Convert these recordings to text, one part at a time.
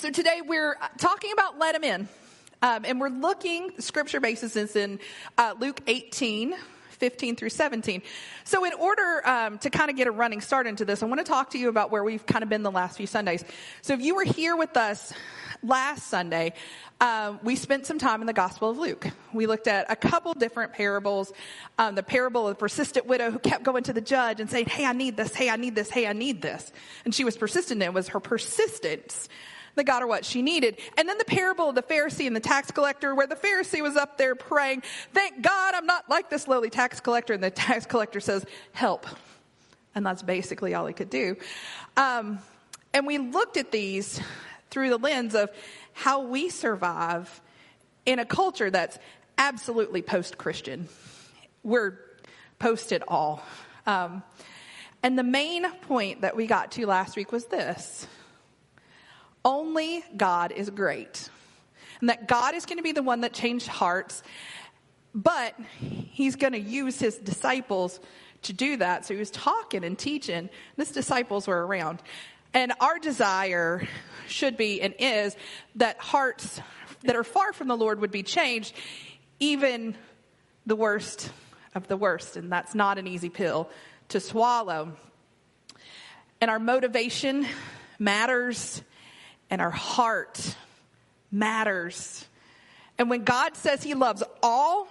So today we're talking about let him in. And we're looking, scripture basis is in Luke 18, 15 through 17. So in order to kind of get a running start into this, I want to talk to you about where we've kind of been the last few Sundays. So if you were here with us last Sunday, we spent some time in the Gospel of Luke. We looked at a couple different parables. The parable of the persistent widow who kept going to the judge and saying, hey, I need this, hey, I need this, hey, I need this. And she was persistent. It was her persistence that got her what she needed. And then the parable of the Pharisee and the tax collector, where the Pharisee was up there praying, thank God I'm not like this lowly tax collector. And the tax collector says, help. And that's basically all he could do. And we looked at these through the lens of how we survive in a culture that's absolutely post-Christian. We're post it all. And the main point that we got to last week was this: only God is great. And that God is going to be the one that changed hearts, but he's going to use his disciples to do that. So he was talking and teaching, and his disciples were around. And our desire should be and is that hearts that are far from the Lord would be changed, even the worst of the worst. And that's not an easy pill to swallow. And our motivation matters. And our heart matters. And when God says he loves all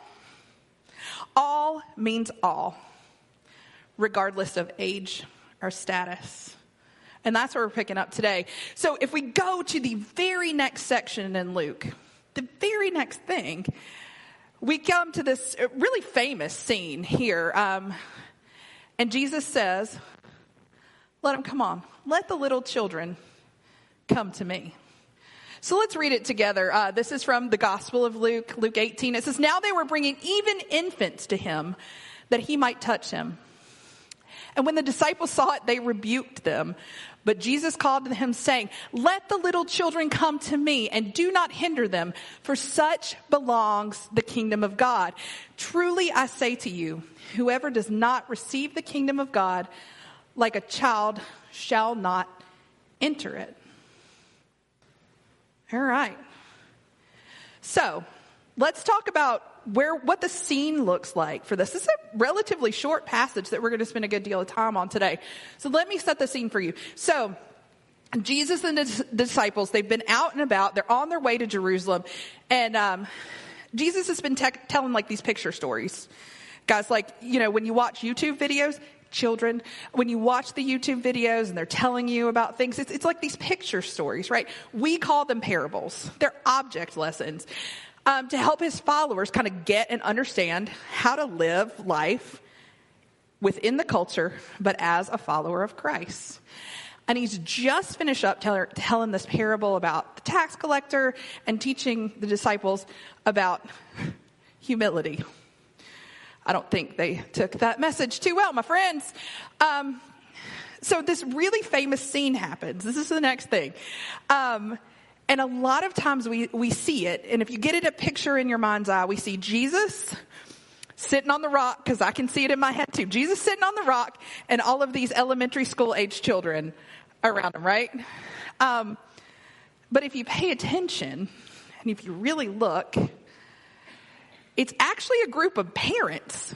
means all, regardless of age or status. And that's what we're picking up today. So if we go to the very next section in Luke, the very next thing, we come to this really famous scene here. And Jesus says, let them come on. Let the little children come to me. So let's read it together. This is from the Gospel of Luke, Luke 18. It says, now they were bringing even infants to him that he might touch him. And when the disciples saw it, they rebuked them. But Jesus called to them, saying, let the little children come to me, and do not hinder them, for such belongs the kingdom of God. Truly I say to you, whoever does not receive the kingdom of God like a child shall not enter it. All right. So let's talk about what the scene looks like for this. This is a relatively short passage that we're going to spend a good deal of time on today. So let me set the scene for you. So Jesus and the disciples, they've been out and about. They're on their way to Jerusalem. And Jesus has been telling like these picture stories. Guys, like, you know, when you watch YouTube videos, children, when you watch the YouTube videos and they're telling you about things, it's like these picture stories, right? We call them parables. They're object lessons to help his followers kind of get and understand how to live life within the culture, but as a follower of Christ. And he's just finished up telling this parable about the tax collector and teaching the disciples about humility. I don't think they took that message too well, my friends. So this really famous scene happens. This is the next thing. And a lot of times we see it. And if you get it a picture in your mind's eye, we see Jesus sitting on the rock, because I can see it in my head too. Jesus sitting on the rock and all of these elementary school age children around him, right? But if you pay attention and if you really look, it's actually a group of parents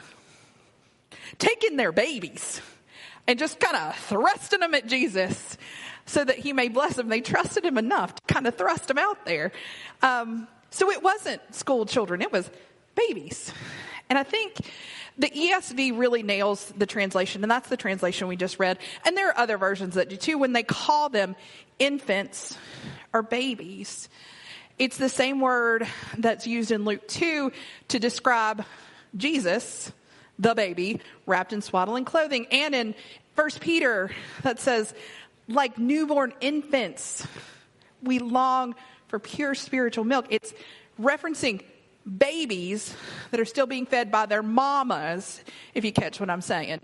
taking their babies and just kind of thrusting them at Jesus so that he may bless them. They trusted him enough to kind of thrust them out there. So it wasn't school children, it was babies. And I think the ESV really nails the translation, and that's the translation we just read. And there are other versions that do too, when they call them infants or babies. It's the same word that's used in Luke 2 to describe Jesus, the baby, wrapped in swaddling clothing. And in 1 Peter, that says, like newborn infants, we long for pure spiritual milk. It's referencing babies that are still being fed by their mamas, if you catch what I'm saying.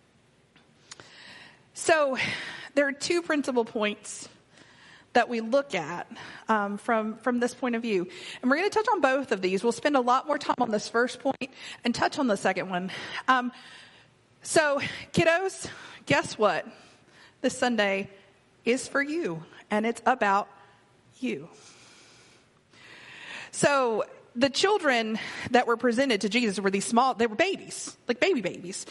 So there are two principal points that we look at from this point of view. And we're going to touch on both of these. We'll spend a lot more time on this first point and touch on the second one. So kiddos, guess what? This Sunday is for you. And it's about you. So the children that were presented to Jesus were these small, they were babies, like babies.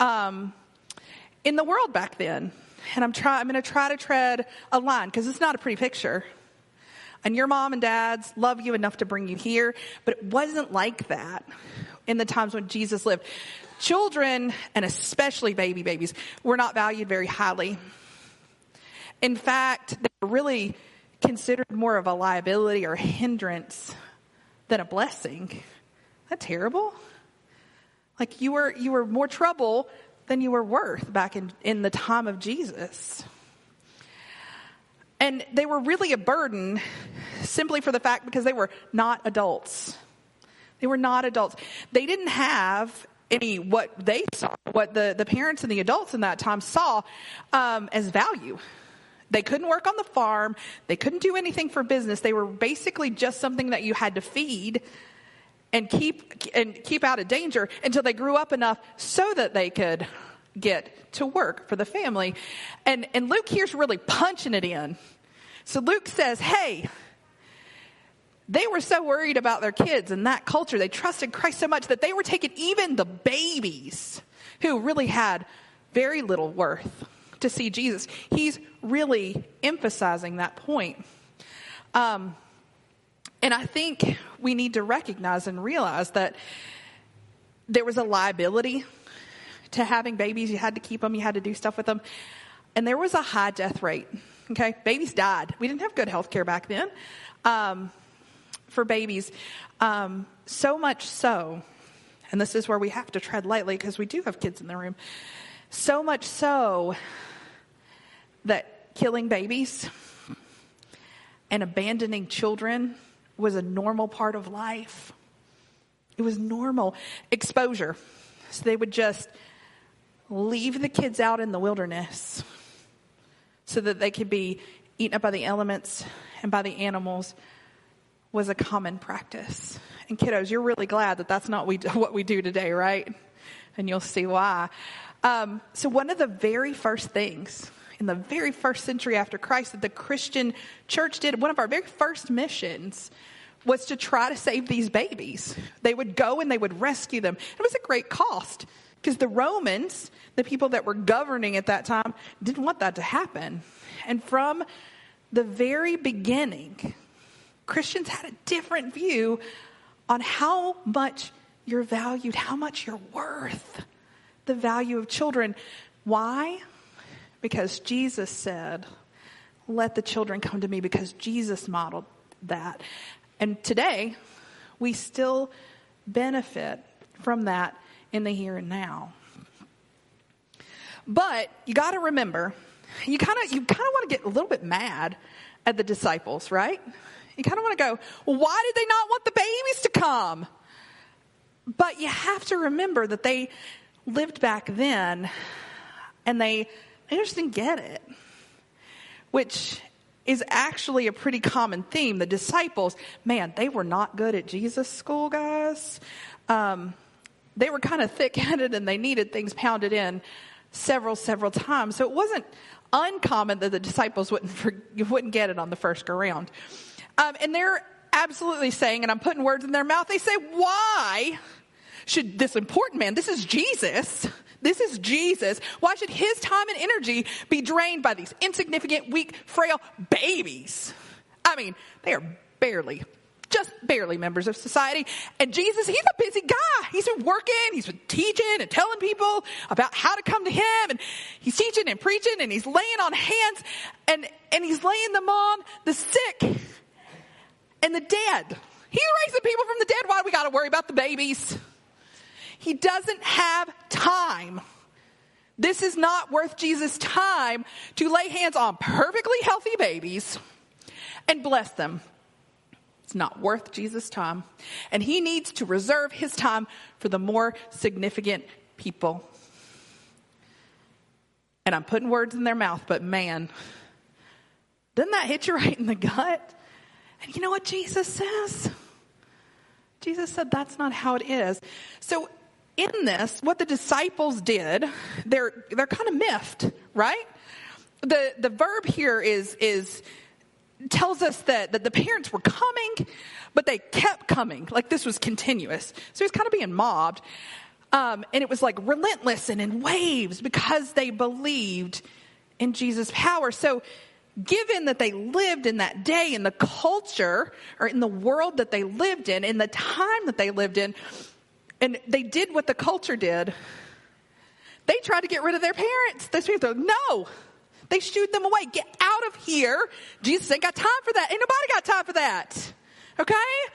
In the world back then, and I'm going to try to tread a line because it's not a pretty picture. And your mom and dads love you enough to bring you here, but it wasn't like that in the times when Jesus lived. Children, and especially babies, were not valued very highly. In fact, they were really considered more of a liability or hindrance than a blessing. Isn't that terrible? Like you were more trouble than you were worth back in the time of Jesus. And they were really a burden simply for the fact because they were not adults. They were not adults. They didn't have what they saw, what the parents and the adults in that time saw as value. They couldn't work on the farm. They couldn't do anything for business. They were basically just something that you had to feed and keep out of danger until they grew up enough so that they could get to work for the family. And Luke here's really punching it in. So Luke says, hey, they were so worried about their kids and that culture. They trusted Christ so much that they were taking even the babies who really had very little worth to see Jesus. He's really emphasizing that point. And I think we need to recognize and realize that there was a liability to having babies. You had to keep them. You had to do stuff with them. And there was a high death rate. Okay. Babies died. We didn't have good health care back then for babies. So much so, and this is where we have to tread lightly because we do have kids in the room. So much so that killing babies and abandoning children was a normal part of life. It was normal. Exposure. So they would just leave the kids out in the wilderness so that they could be eaten up by the elements and by the animals was a common practice. And kiddos, you're really glad that that's not what we do today, right? And you'll see why. So one of the very first things in the very first century after Christ that the Christian church did, one of our very first missions was to try to save these babies. They would go and they would rescue them. It was a great cost because the Romans, the people that were governing at that time, didn't want that to happen. And from the very beginning, Christians had a different view on how much you're valued, how much you're worth, the value of children. Why? Because Jesus said, let the children come to me, because Jesus modeled that. And today, we still benefit from that in the here and now. But you got to remember, you kind of want to get a little bit mad at the disciples, right? You kind of want to go, well, why did they not want the babies to come? But you have to remember that they lived back then and they just didn't get it, which is actually a pretty common theme. The disciples, man, they were not good at Jesus school, guys. They were kind of thick-headed and they needed things pounded in several times. So it wasn't uncommon that the disciples wouldn't get it on the first go round. And they're absolutely saying, and I'm putting words in their mouth, they say, why should this important man, this is Jesus, why should his time and energy be drained by these insignificant, weak, frail babies? I mean, they are just barely members of society. And Jesus, he's a busy guy. He's been working, he's been teaching and telling people about how to come to him. And he's teaching and preaching and he's laying on hands and he's laying them on the sick and the dead. He's raising people from the dead. Why do we got to worry about the babies? He doesn't have time. This is not worth Jesus' time to lay hands on perfectly healthy babies and bless them. It's not worth Jesus' time. And he needs to reserve his time for the more significant people. And I'm putting words in their mouth, but man, doesn't that hit you right in the gut? And you know what Jesus says? Jesus said that's not how it is. So in this, what the disciples did, they're kind of miffed, right? The verb here is tells us that the parents were coming, but they kept coming. Like this was continuous. So he was kind of being mobbed. And it was like relentless and in waves because they believed in Jesus' power. So given that they lived in that day, in the culture or in the world that they lived in the time that they lived in, and they did what the culture did, they tried to get rid of their parents. Those people, no. They shooed them away. Get out of here. Jesus ain't got time for that. Ain't nobody got time for that. Okay?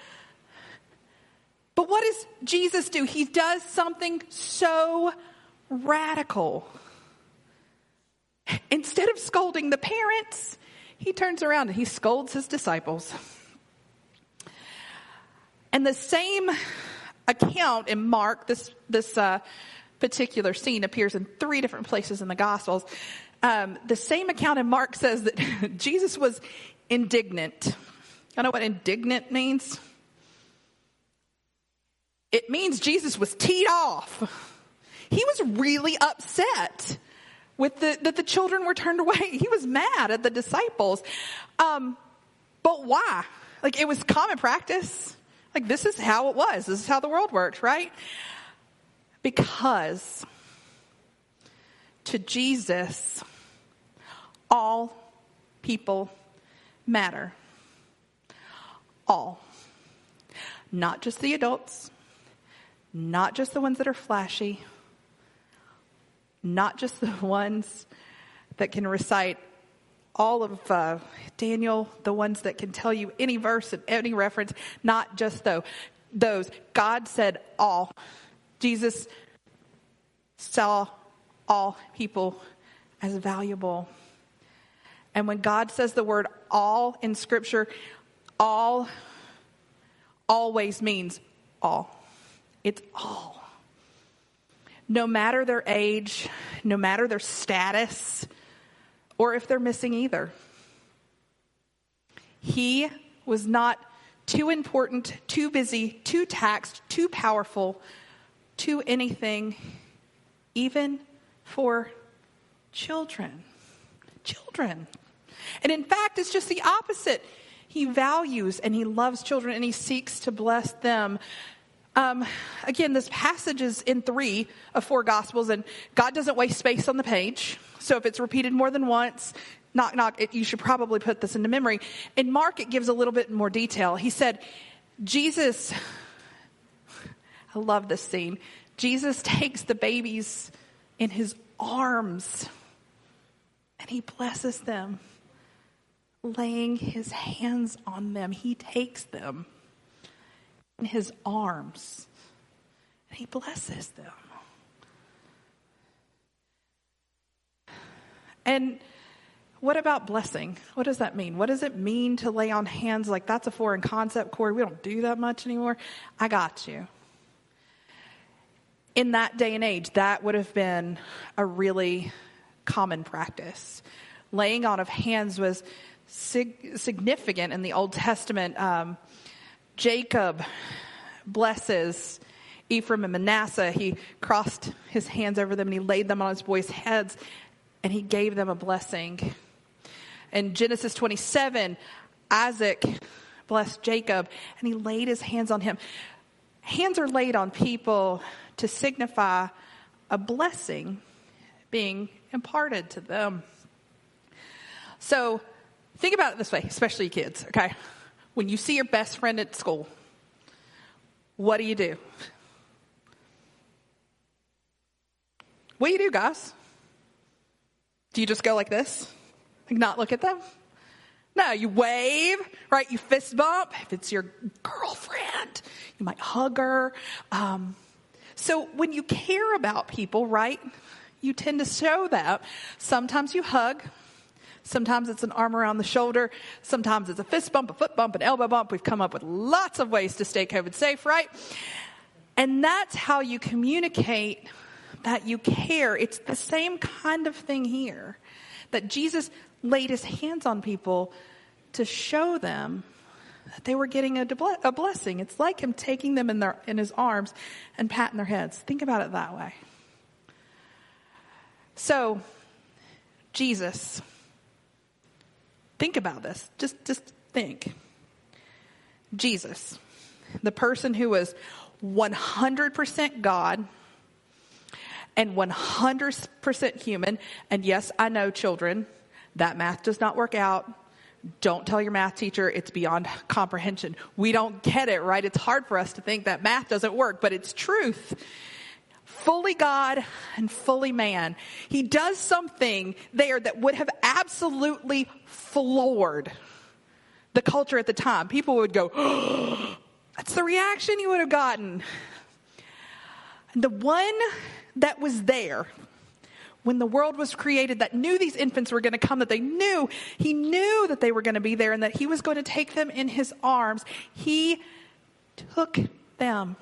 But what does Jesus do? He does something so radical. Instead of scolding the parents, he turns around and he scolds his disciples. And the same account in Mark, this particular scene appears in 3 different places in the Gospels. The same account in Mark says that Jesus was indignant. I know what indignant means. It means Jesus was teed off. He was really upset with that the children were turned away. He was mad at the disciples. But why? Like it was common practice. Like this is how it was. This is how the world works, right? Because to Jesus, all people matter. All. Not just the adults. Not just the ones that are flashy. Not just the ones that can recite all of Daniel, the ones that can tell you any verse and any reference. Not just those. God said all. Jesus saw all people as valuable. And when God says the word all in Scripture, all always means all. It's all. No matter their age, no matter their status, or if they're missing either. He was not too important, too busy, too taxed, too powerful, too anything, even for children. Children. And in fact, it's just the opposite. He values and he loves children and he seeks to bless them. Again, this passage is in 3 of 4 Gospels, and God doesn't waste space on the page. So if it's repeated more than once, you should probably put this into memory. In Mark, it gives a little bit more detail. He said, Jesus, I love this scene. Jesus takes the babies in his arms and he blesses them, laying his hands on them. He takes them in his arms and he blesses them. And what about blessing? What does that mean? What does it mean to lay on hands? Like that's a foreign concept, Corey. We don't do that much anymore. I got you. In that day and age, that would have been a really common practice. Laying on of hands was significant in the Old Testament. Jacob blesses Ephraim and Manasseh. He crossed his hands over them and he laid them on his boys' heads and he gave them a blessing. In Genesis 27, Isaac blessed Jacob and he laid his hands on him. Hands are laid on people to signify a blessing being imparted to them. So think about it this way, especially kids, okay? When you see your best friend at school, what do? What do, guys? Do you just go like this? Like not look at them? No, you wave, right? You fist bump. If it's your girlfriend, you might hug her. So when you care about people, right, you tend to show that. Sometimes you hug. Sometimes it's an arm around the shoulder. Sometimes it's a fist bump, a foot bump, an elbow bump. We've come up with lots of ways to stay COVID safe, right? And that's how you communicate that you care. It's the same kind of thing here. That Jesus laid his hands on people to show them that they were getting a blessing. It's like him taking them in his arms and patting their heads. Think about it that way. So, Jesus, Think about this. Just think. Jesus, the person who was 100% God and 100% human. And yes, I know, children, that math does not work out. Don't tell your math teacher. It's beyond comprehension. We don't get it, right? It's hard for us to think that math doesn't work, but it's truth. Fully God and fully man. He does something there that would have absolutely floored the culture at the time. People would go, oh, that's the reaction you would have gotten. And the one that was there when the world was created, that knew these infants were going to come, he knew that they were going to be there and that he was going to take them in his arms. He took them.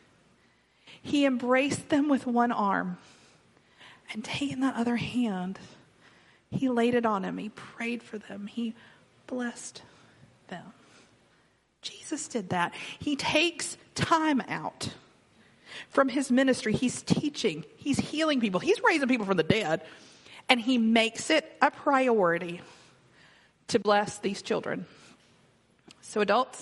He embraced them with one arm, and taking that other hand, he laid it on him. He prayed for them. He blessed them. Jesus did that. He takes time out from his ministry. He's teaching. He's healing people. He's raising people from the dead. And he makes it a priority to bless these children. So adults,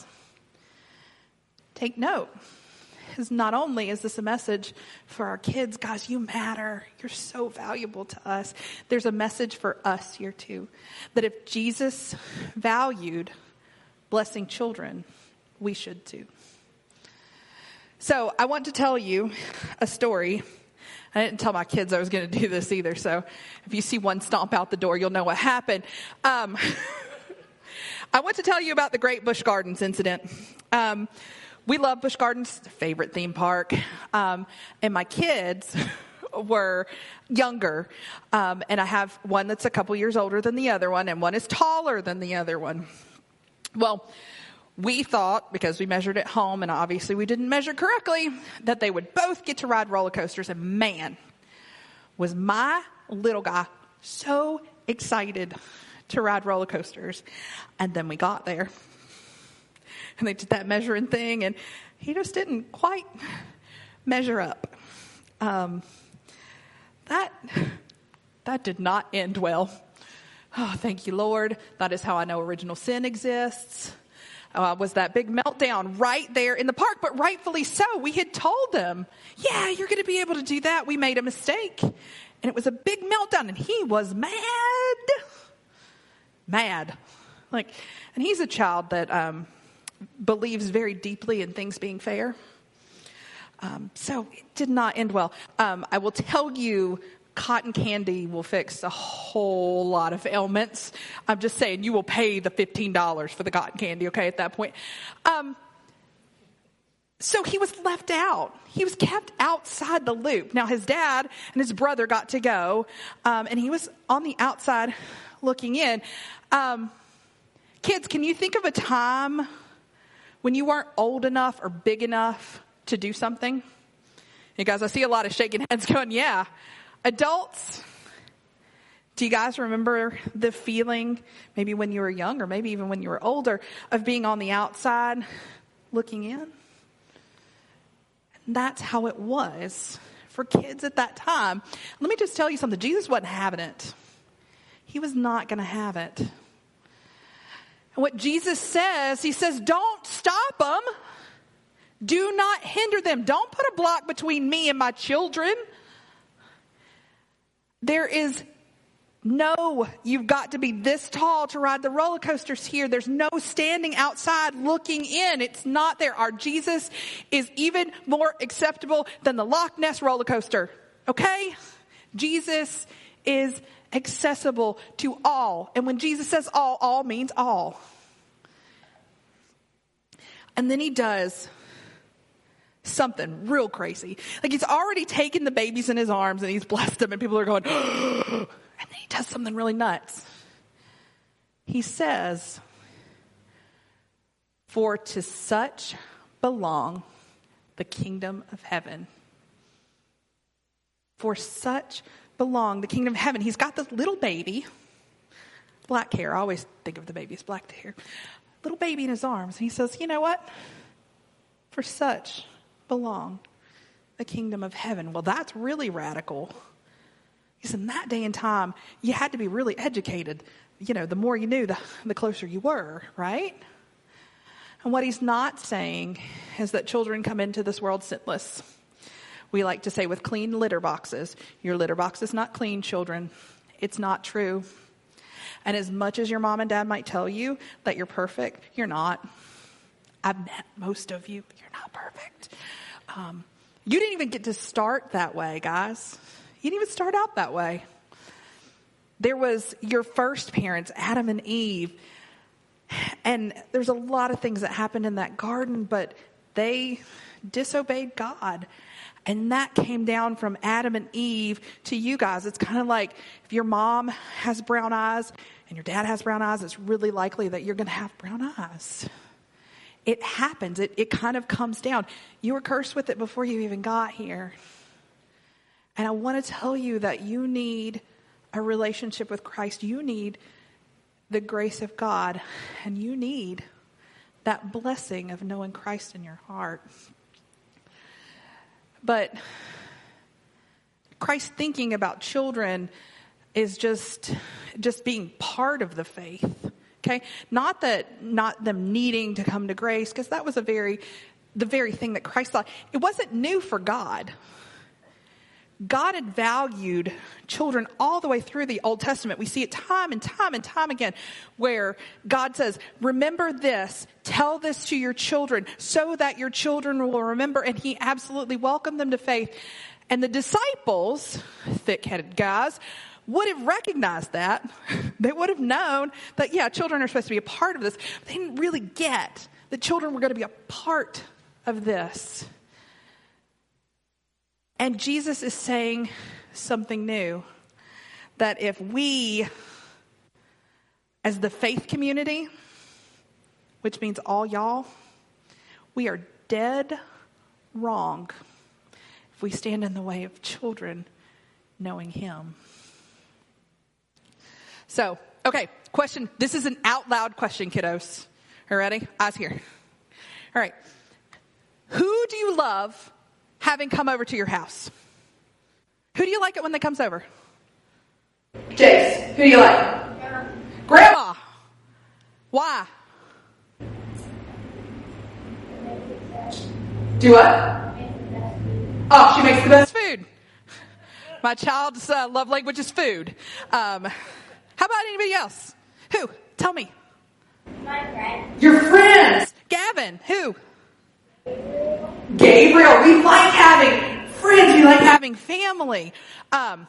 take note. Because not only is this a message for our kids, guys, you matter. You're so valuable to us. There's a message for us here too. That if Jesus valued blessing children, we should too. So I want to tell you a story. I didn't tell my kids I was going to do this either. So if you see one stomp out the door, you'll know what happened. I want to tell you about the Great Busch Gardens incident. We love Busch Gardens, favorite theme park. And my kids were younger. And I have one that's a couple years older than the other one, and one is taller than the other one. Well, we thought, because we measured at home, and obviously we didn't measure correctly, that they would both get to ride roller coasters. And man, was my little guy so excited to ride roller coasters. And then we got there. And they did that measuring thing, and he just didn't quite measure up. That did not end well. Oh, thank you, Lord. That is how I know original sin exists. Was that big meltdown right there in the park, but rightfully so. We had told them, yeah, you're going to be able to do that. We made a mistake. And it was a big meltdown, and he was mad. And he's a child that believes very deeply in things being fair. So it did not end well. I will tell you, cotton candy will fix a whole lot of ailments. I'm just saying, you will pay the $15 for the cotton candy, okay, at that point. So he was left out. He was kept outside the loop. Now, his dad and his brother got to go, and he was on the outside looking in. Kids, can you think of a time when you weren't old enough or big enough to do something? You guys, I see a lot of shaking heads going, yeah. Adults, do you guys remember the feeling, maybe when you were young or maybe even when you were older, of being on the outside looking in? And that's how it was for kids at that time. Let me just tell you something. Jesus wasn't having it. He was not going to have it. And what Jesus says, he says, don't stop them. Do not hinder them. Don't put a block between me and my children. There is no, you've got to be this tall to ride the roller coasters here. There's no standing outside looking in. It's not there. Our Jesus is even more acceptable than the Loch Ness roller coaster. Okay? Jesus is accessible to all. And when Jesus says all means all. And then he does something real crazy. Like, he's already taken the babies in his arms and he's blessed them, and people are going, and then he does something really nuts. He says, for to such belong the kingdom of heaven. For such belong the kingdom of heaven. He's got this little baby, black hair. I always think of the baby as black hair. Little baby in his arms. And he says, you know what? For such belong the kingdom of heaven. Well, that's really radical. Because in that day and time, you had to be really educated the more you knew, the closer you were, right? And what he's not saying is that children come into this world sinless. We like to say with clean litter boxes, your litter box is not clean, children. It's not true. And as much as your mom and dad might tell you that you're perfect, you're not. I've met most of you. You're not perfect. You didn't even get to start that way, guys. You didn't even start out that way. There was your first parents, Adam and Eve. And there's a lot of things that happened in that garden, but they disobeyed God. And that came down from Adam and Eve to you guys. It's kind of like if your mom has brown eyes and your dad has brown eyes, it's really likely that you're going to have brown eyes. It happens. It kind of comes down. You were cursed with it before you even got here. And I want to tell you that you need a relationship with Christ. You need the grace of God. And you need that blessing of knowing Christ in your heart. But Christ thinking about children is just being part of the faith. Okay? Not them needing to come to grace, because that was the very thing that Christ thought. It wasn't new for God. God had valued children all the way through the Old Testament. We see it time and time and time again where God says, remember this, tell this to your children so that your children will remember. And he absolutely welcomed them to faith. And the disciples, thick-headed guys, would have recognized that. They would have known that, yeah, children are supposed to be a part of this. But they didn't really get that children were going to be a part of this. And Jesus is saying something new. That if we, as the faith community, which means all y'all, we are dead wrong if we stand in the way of children knowing him. So, okay, question. This is an out loud question, kiddos. Are you ready? Eyes here. All right. Who do you love having come over to your house? Who do you like it when they comes over? Jace, who do you like? Grandma. Why? Do what? Oh, she makes the best food. My child's love language is food. How about anybody else? Who? Tell me. My friends. Your friends. Gavin, who? Gabriel. We like having friends. We like having family. I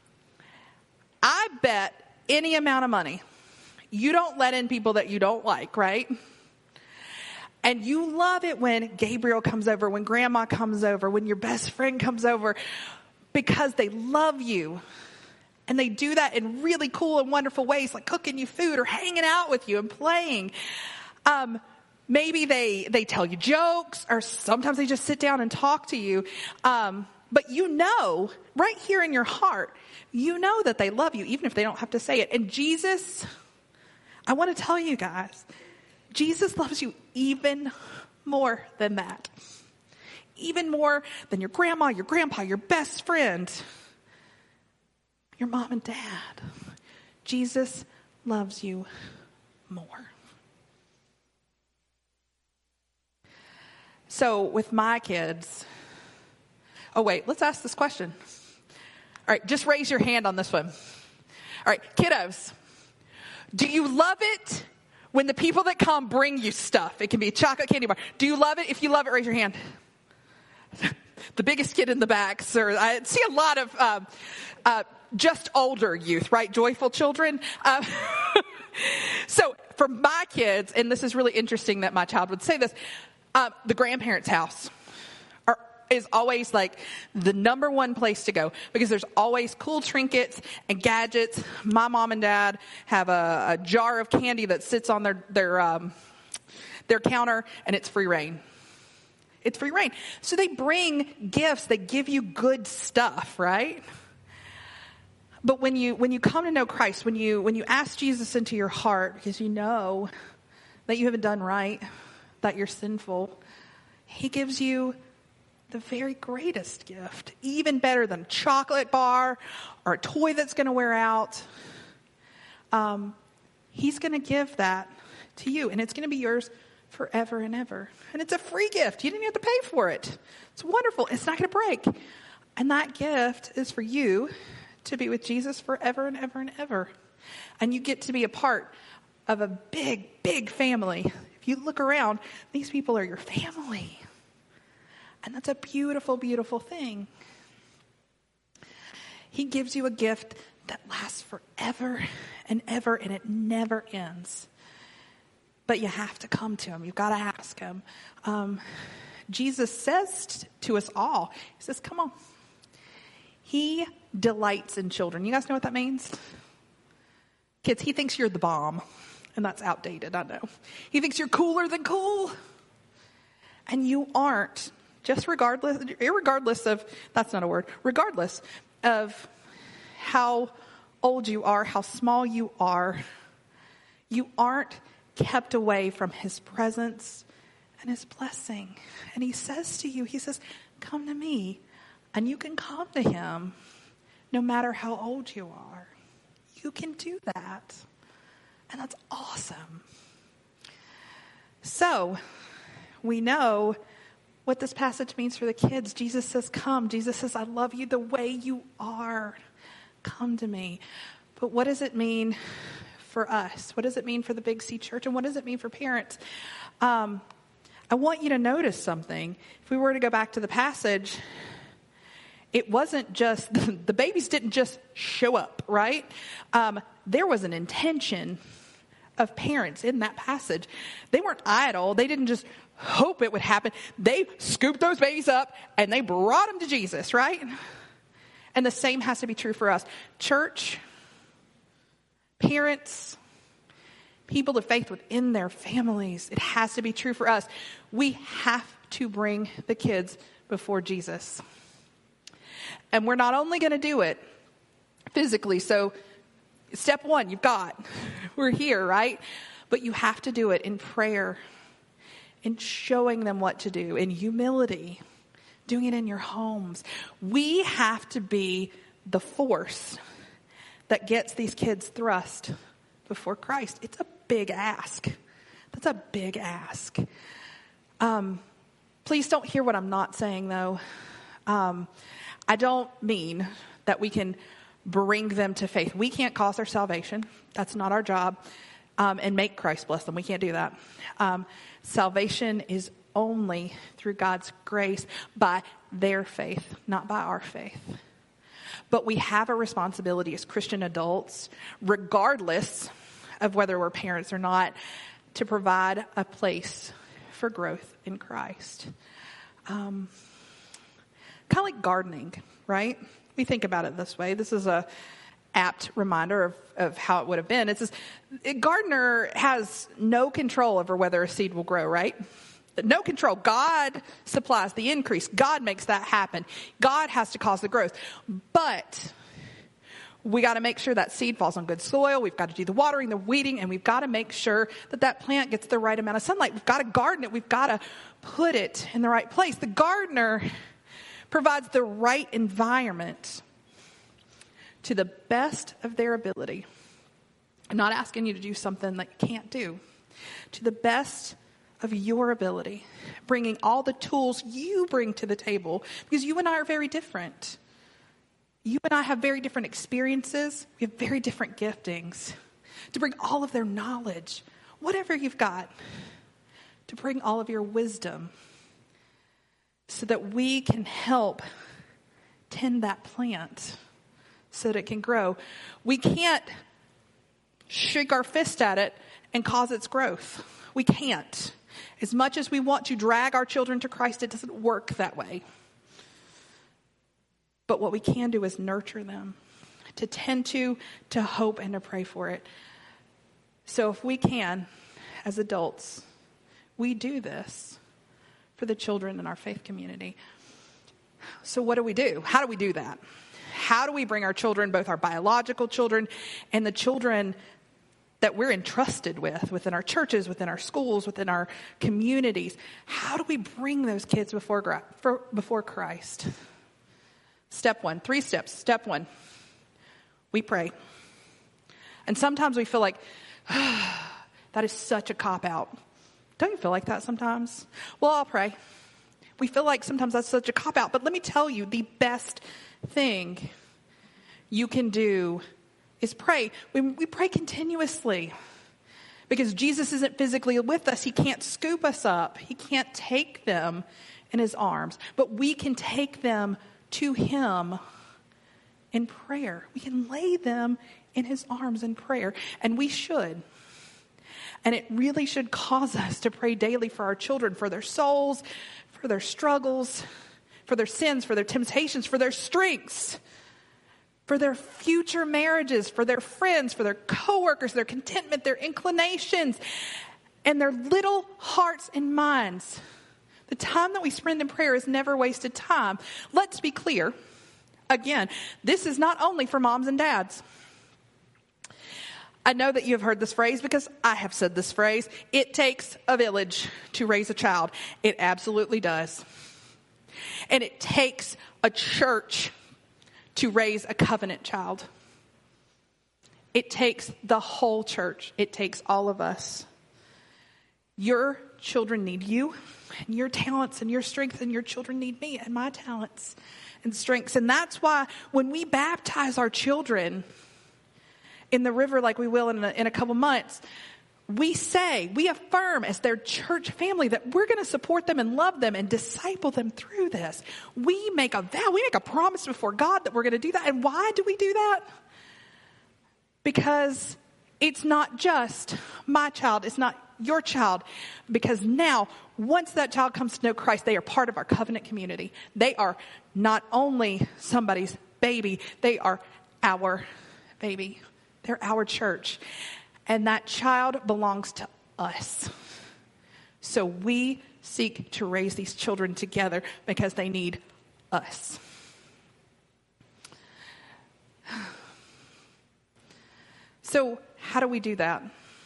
bet any amount of money you don't let in people that you don't like, right? And you love it when Gabriel comes over, when grandma comes over, when your best friend comes over, because they love you. And they do that in really cool and wonderful ways, like cooking you food or hanging out with you and playing. Maybe they tell you jokes, or sometimes they just sit down and talk to you. But you know, right here in your heart, you know that they love you, even if they don't have to say it. And Jesus, I want to tell you guys, Jesus loves you even more than that. Even more than your grandma, your grandpa, your best friend, your mom and dad. Jesus loves you more. So with my kids, oh wait, let's ask this question. All right, just raise your hand on this one. All right, kiddos, do you love it when the people that come bring you stuff? It can be a chocolate candy bar. Do you love it? If you love it, raise your hand. The biggest kid in the back, sir. I see a lot of just older youth, right? Joyful children. So for my kids, and this is really interesting that my child would say this, the grandparents' house is always like the number one place to go, because there's always cool trinkets and gadgets. My mom and dad have a jar of candy that sits on their counter, and it's free reign. It's free reign. So they bring gifts. They give you good stuff, right? But when you come to know Christ, when you ask Jesus into your heart, because you know that you haven't done right, that you're sinful, he gives you the very greatest gift, even better than a chocolate bar or a toy that's going to wear out. He's going to give that to you, and it's going to be yours forever and ever. And it's a free gift. You didn't have to pay for it. It's wonderful. It's not going to break. And that gift is for you to be with Jesus forever and ever and ever. And you get to be a part of a big, big family. If you look around, these people are your family. And that's a beautiful, beautiful thing. He gives you a gift that lasts forever and ever, and it never ends. But you have to come to him. You've got to ask him. Jesus says to us all, he says, come on. He delights in children. You guys know what that means? Kids, he thinks you're the bomb. And that's outdated, I know. He thinks you're cooler than cool. And you aren't. Just regardless of, that's not a word, regardless of how old you are, how small you aren't kept away from his presence and his blessing. And he says to you, he says, come to me. And you can come to him no matter how old you are. You can do that. And that's awesome. So, we know what this passage means for the kids. Jesus says, come. Jesus says, I love you the way you are. Come to me. But what does it mean for us? What does it mean for the Big C Church? And what does it mean for parents? I want you to notice something. If we were to go back to the passage, it wasn't just, the babies didn't just show up, right? There was an intention of parents in that passage. They weren't idle. They didn't just hope it would happen. They scooped those babies up and they brought them to Jesus, right? And the same has to be true for us. Church, parents, people of faith within their families. It has to be true for us. We have to bring the kids before Jesus. And we're not only going to do it physically. So step one, we're here, right? But you have to do it in prayer, in showing them what to do, in humility, doing it in your homes. We have to be the force that gets these kids thrust before Christ. It's a big ask. That's a big ask. Please don't hear what I'm not saying, though. I don't mean that we can bring them to faith. We can't cause their salvation. That's not our job. And make Christ bless them. We can't do that. Salvation is only through God's grace by their faith, not by our faith. But we have a responsibility as Christian adults, regardless of whether we're parents or not, to provide a place for growth in Christ. Kind of like gardening, right? We think about it this way. This is a apt reminder of how it would have been. It says, a gardener has no control over whether a seed will grow, right? No control. God supplies the increase. God makes that happen. God has to cause the growth. But we got to make sure that seed falls on good soil. We've got to do the watering, the weeding, and we've got to make sure that that plant gets the right amount of sunlight. We've got to garden it. We've got to put it in the right place. The gardener provides the right environment to the best of their ability. I'm not asking you to do something that you can't do. To the best of your ability, bringing all the tools you bring to the table, because you and I are very different. You and I have very different experiences. We have very different giftings. To bring all of their knowledge, whatever you've got, to bring all of your wisdom so that we can help tend that plant so that it can grow. We can't shake our fist at it and cause its growth. We can't. As much as we want to drag our children to Christ, it doesn't work that way. But what we can do is nurture them, to tend to hope, and to pray for it. So if we can, as adults, we do this for the children in our faith community. So what do? How do we do that? How do we bring our children, both our biological children and the children that we're entrusted with, within our churches, within our schools, within our communities? How do we bring those kids before Christ? Step one, 3 steps. Step one, we pray. And sometimes we feel like That is such a cop-out. Don't you feel like that sometimes? Well, I'll pray. We feel like sometimes that's such a cop-out. But let me tell you, the best thing you can do is pray. We pray continuously. Because Jesus isn't physically with us. He can't scoop us up. He can't take them in his arms. But we can take them to him in prayer. We can lay them in his arms in prayer. And we should. And it really should cause us to pray daily for our children, for their souls, for their struggles, for their sins, for their temptations, for their strengths, for their future marriages, for their friends, for their coworkers, their contentment, their inclinations, and their little hearts and minds. The time that we spend in prayer is never wasted time. Let's be clear. Again, this is not only for moms and dads. I know that you have heard this phrase because I have said this phrase. It takes a village to raise a child. It absolutely does. And it takes a church to raise a covenant child. It takes the whole church. It takes all of us. Your children need you and your talents and your strength, and your children need me and my talents and strengths. And that's why when we baptize our children in the river like we will in a couple months, we affirm as their church family that we're going to support them and love them and disciple them through this. We make a vow, we make a promise before God that we're going to do that. And why do we do that? Because it's not just my child, it's not your child. Because now, once that child comes to know Christ, they are part of our covenant community. They are not only somebody's baby, they are our baby. They're our church. And that child belongs to us. So we seek to raise these children together because they need us. So how do we do that?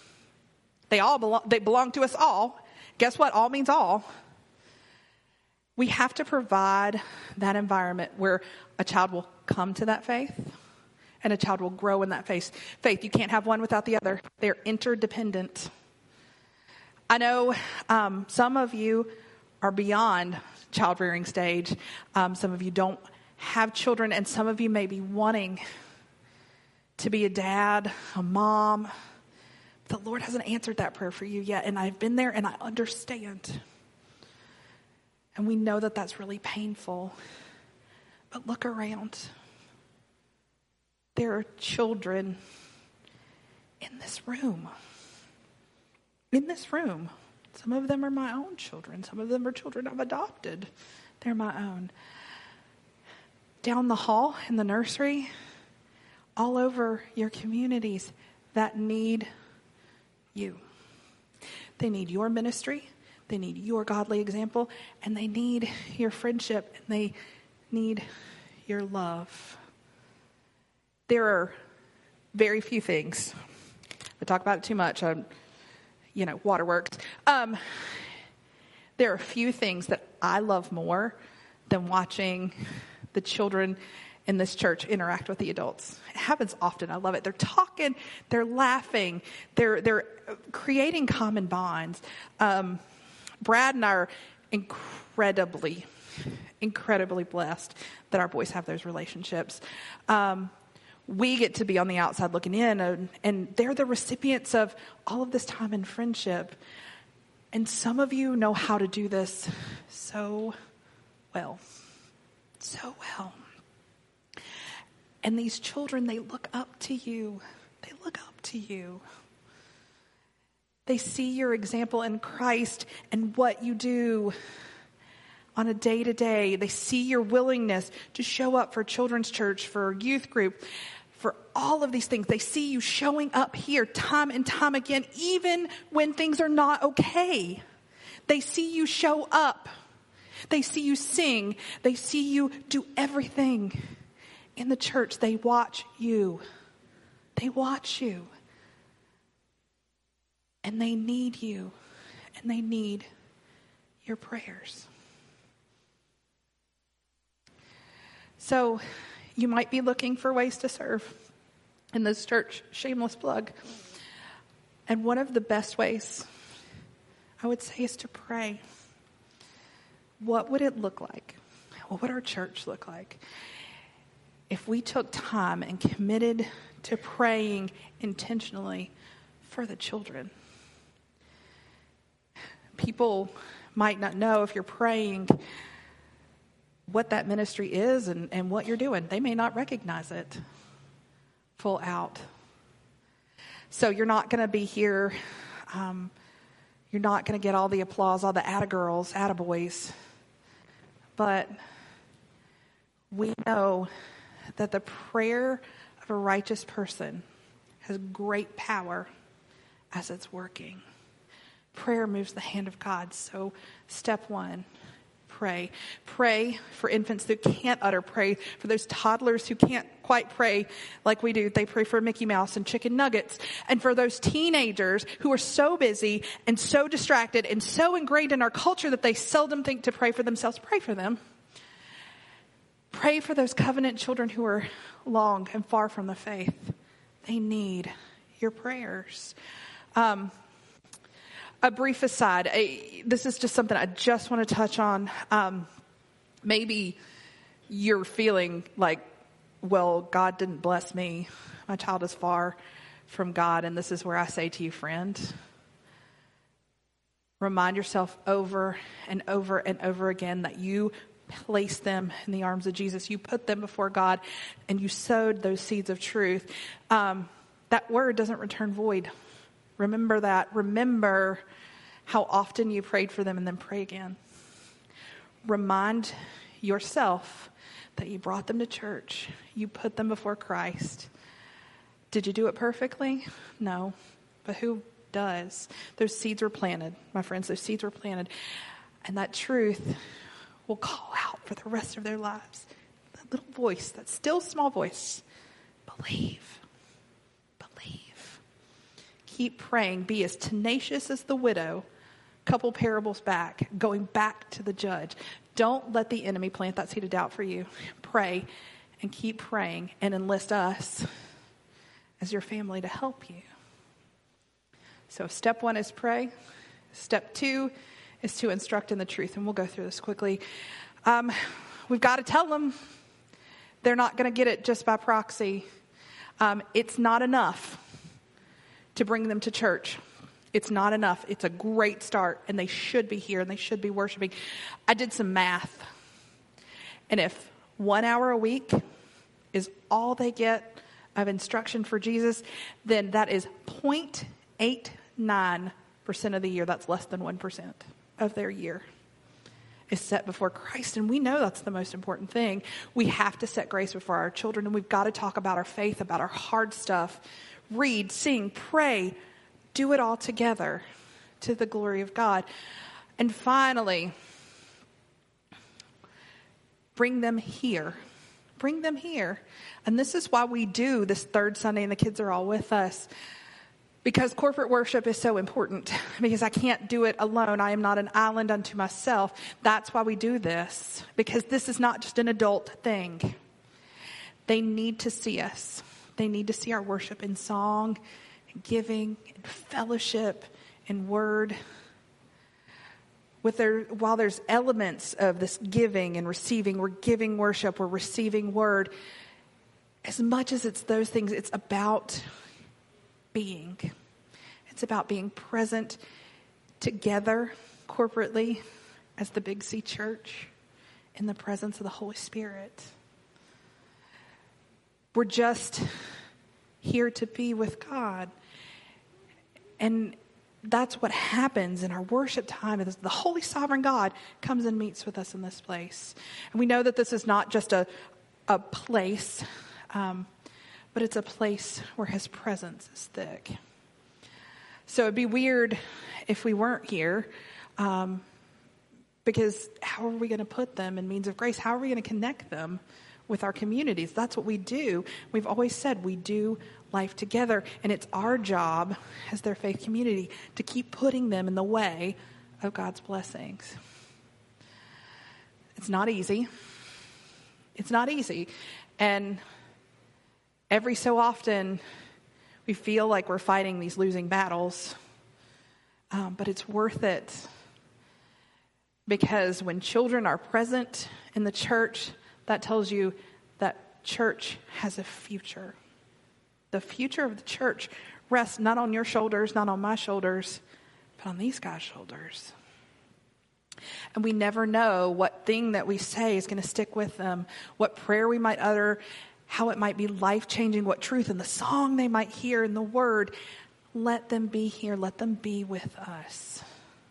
They belong to us all. Guess what? All means all. We have to provide that environment where a child will come to that faith and a child will grow in that faith. You can't have one without the other. They're interdependent. I know some of you are beyond child-rearing stage. Some of you don't have children, and some of you may be wanting to be a dad, a mom. The Lord hasn't answered that prayer for you yet, and I've been there, and I understand. And we know that that's really painful. But look around. There are children in this room. In this room. Some of them are my own children. Some of them are children I've adopted. They're my own. Down the hall in the nursery, all over your communities that need you. They need your ministry. They need your godly example. And they need your friendship. And they need your love. There are very few things. I talk about it too much. Waterworks. There are a few things that I love more than watching the children in this church interact with the adults. It happens often. I love it. They're talking, they're laughing, they're creating common bonds. Brad and I are incredibly blessed that our boys have those relationships. We get to be on the outside looking in, and they're the recipients of all of this time and friendship. And some of you know how to do this so well. So well. And these children, they look up to you. They look up to you. They see your example in Christ and what you do on a day-to-day. They see your willingness to show up for children's church, for youth group, for all of these things. They see you showing up here time and time again, even when things are not okay. They see you show up. They see you sing. They see you do everything in the church. They watch you. They watch you. And they need you. And they need your prayers. So you might be looking for ways to serve in this church. Shameless plug. And one of the best ways, I would say, is to pray. What would it look like? What would our church look like if we took time and committed to praying intentionally for the children? People might not know, if you're praying, what that ministry is and what you're doing. They may not recognize it full out. So you're not going to be here. You're not going to get all the applause, all the attagirls, attaboys. But we know that the prayer of a righteous person has great power as it's working. Prayer moves the hand of God. So step one, pray. Pray for infants who can't utter. Pray for those toddlers who can't quite pray like we do. They pray for Mickey Mouse and chicken nuggets. And for those teenagers who are so busy and so distracted and so ingrained in our culture that they seldom think to pray for themselves, pray for them. Pray for those covenant children who are long and far from the faith. They need your prayers. A brief aside, this is just something I just want to touch on. Maybe you're feeling like, well, God didn't bless me. My child is far from God. And this is where I say to you, friend, remind yourself over and over and over again that you place them in the arms of Jesus. You put them before God and you sowed those seeds of truth. That word doesn't return void. Remember that. Remember how often you prayed for them, and then pray again. Remind yourself that you brought them to church. You put them before Christ. Did you do it perfectly? No. But who does? Those seeds were planted, my friends. Those seeds were planted. And that truth will call out for the rest of their lives. That little voice, that still small voice. Believe. Keep praying. Be as tenacious as the widow. Couple parables back. Going back to the judge. Don't let the enemy plant that seed of doubt for you. Pray and keep praying and enlist us as your family to help you. So step one is pray. Step two is to instruct in the truth. And we'll go through this quickly. We've got to tell them they're not going to get it just by proxy. It's not enough to bring them to church. It's not enough. It's a great start, and they should be here, and they should be worshiping. I did some math, and if 1 hour a week is all they get of instruction for Jesus, then that is 0.89% of the year. That's less than 1% of their year is set before Christ, and we know that's the most important thing. We have to set grace before our children, and we've got to talk about our faith, about our hard stuff. Read, sing, pray, do it all together to the glory of God. And finally, bring them here. Bring them here. And this is why we do this third Sunday and the kids are all with us. Because corporate worship is so important. Because I can't do it alone. I am not an island unto myself. That's why we do this. Because this is not just an adult thing. They need to see us. They need to see our worship in song, in giving, in fellowship, in word. While there's elements of this giving and receiving, we're giving worship, we're receiving word. As much as it's those things, it's about being. It's about being present together corporately as the Big C Church in the presence of the Holy Spirit. We're just here to be with God. And that's what happens in our worship time, is the Holy Sovereign God comes and meets with us in this place. And we know that this is not just a place, but it's a place where his presence is thick. So it'd be weird if we weren't here, because how are we going to put them in means of grace? How are we going to connect them with our communities? That's what we do. We've always said we do life together, and it's our job as their faith community to keep putting them in the way of God's blessings. It's not easy. It's not easy. And every so often We feel like we're fighting these losing battles, but it's worth it. Because when children are present in the church, that tells you that church has a future. The future of the church rests not on your shoulders, not on my shoulders, but on these guys' shoulders. And we never know what thing that we say is going to stick with them, what prayer we might utter, how it might be life-changing, what truth in the song they might hear in the word. Let them be here. Let them be with us.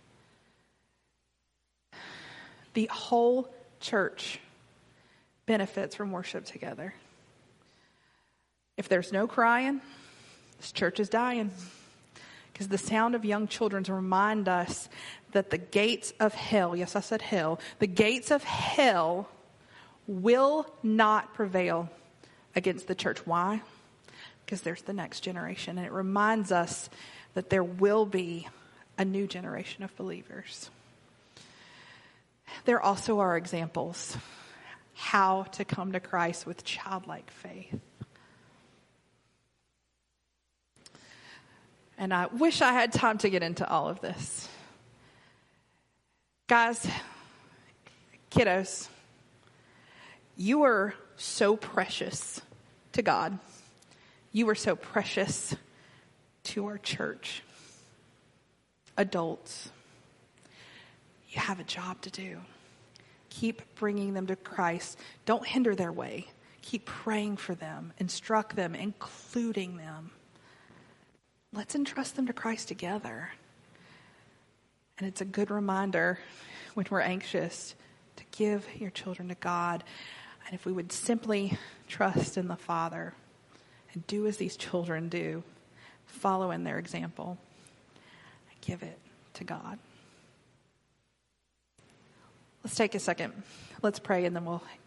The whole church benefits from worship together. If there's no crying, this church is dying. Because the sound of young children remind us that the gates of hell, yes, I said hell, the gates of hell will not prevail against the church. Why? Because there's the next generation. And it reminds us that there will be a new generation of believers. There also are examples how to come to Christ with childlike faith. And I wish I had time to get into all of this. Guys, kiddos, you are so precious to God. You are so precious to our church. Adults, you have a job to do. Keep bringing them to Christ. Don't hinder their way. Keep praying for them. Instruct them, including them. Let's entrust them to Christ together. And it's a good reminder when we're anxious to give your children to God. And if we would simply trust in the Father and do as these children do, follow in their example, and give it to God. Let's take a second. Let's pray and then we'll